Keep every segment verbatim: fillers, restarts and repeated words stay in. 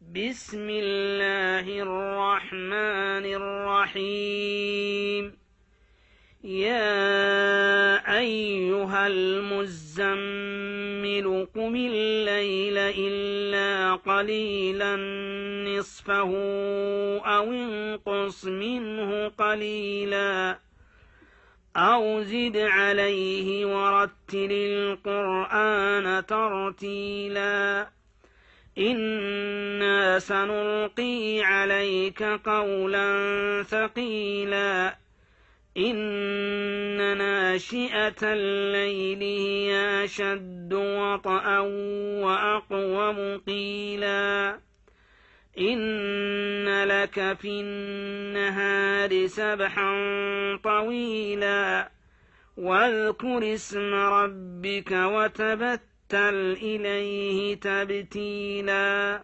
بسم الله الرحمن الرحيم يا أيها المزمل قم الليل إلا قليلا نصفه أو انقص منه قليلا أو زد عليه ورتل القرآن ترتيلا إنا سنلقي عليك قولا ثقيلا إن ناشئة الليل هي أشد وطئا وأقوم قيلا إن لك في النهار سبحا طويلا واذكر اسم ربك وتبتل إليه تبتيلا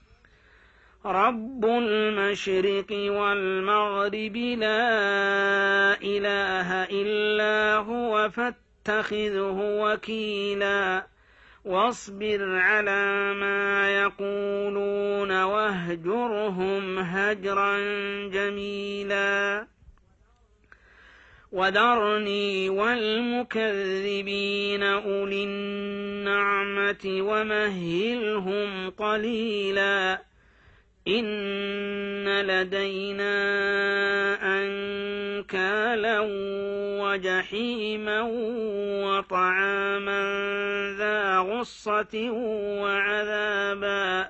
رب المشرق والمغرب لا إله إلا هو فاتخذه وكيلا واصبر على ما يقولون واهجرهم هجرا جميلا وذرني والمكذبين أولي النعمة ومهلهم قليلا إن لدينا أنكالا وجحيما وطعاما ذا غصة وعذابا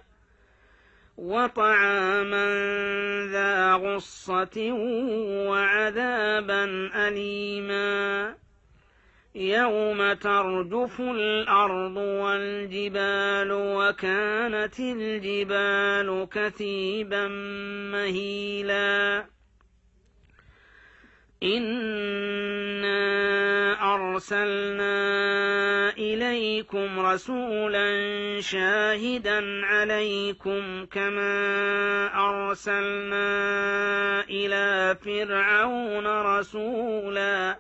وطعاما ذا غصة وعذابا أليما يوم ترجف الأرض والجبال وكانت الجبال كثيبا مهيلا إنا أرسلنا إليكم رسولا شاهدا عليكم كما أرسلنا إلى فرعون رسولا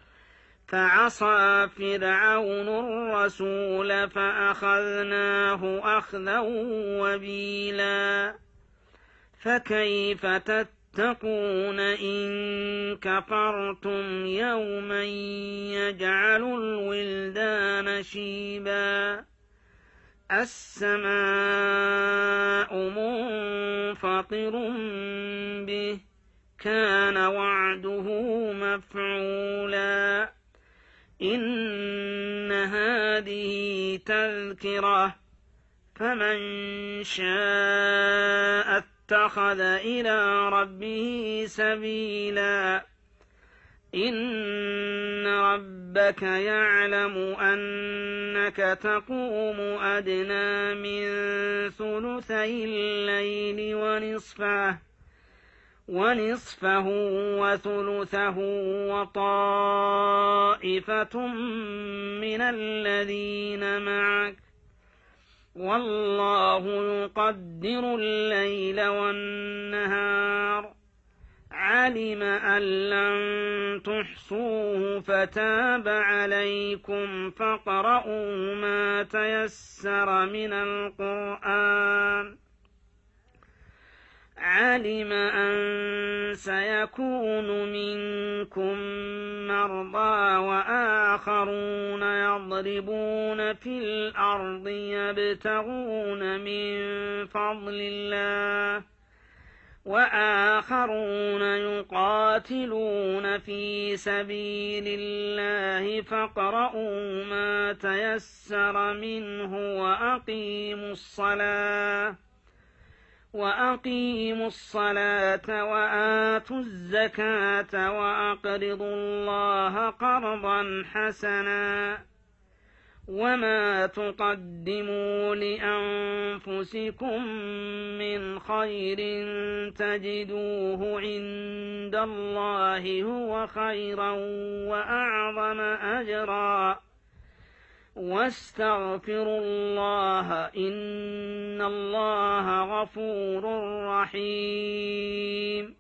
فعصى فرعون الرسول فأخذناه أخذا وبيلا فكيف تتقون إن كفرتم يوما يجعل الولدان شيبا السماء منفطر به كان وعده مفعولا إن هذه تذكرة فمن شاء اتخذ إلى ربه سبيلا إن ربك يعلم أنك تقوم أدنى من ثلثي الليل ونصفه ونصفه وثلثه وطائفة من الذين معك والله يقدر الليل والنهار علم أن لن تحصوه فتاب عليكم فاقرؤوا ما تيسر من القرآن علم أن سيكون منكم مرضى وآخرون يضربون في الأرض يبتغون من فضل الله وآخرون يقاتلون في سبيل الله فاقرؤوا ما تيسر منه وأقيموا الصلاة وأقيموا الصلاة وآتوا الزكاة وأقرضوا الله قرضا حسنا وما تقدموا لأنفسكم من خير تجدوه عند الله هو خيرا وأعظم أجرا واستغفروا الله إن الله غفور رحيم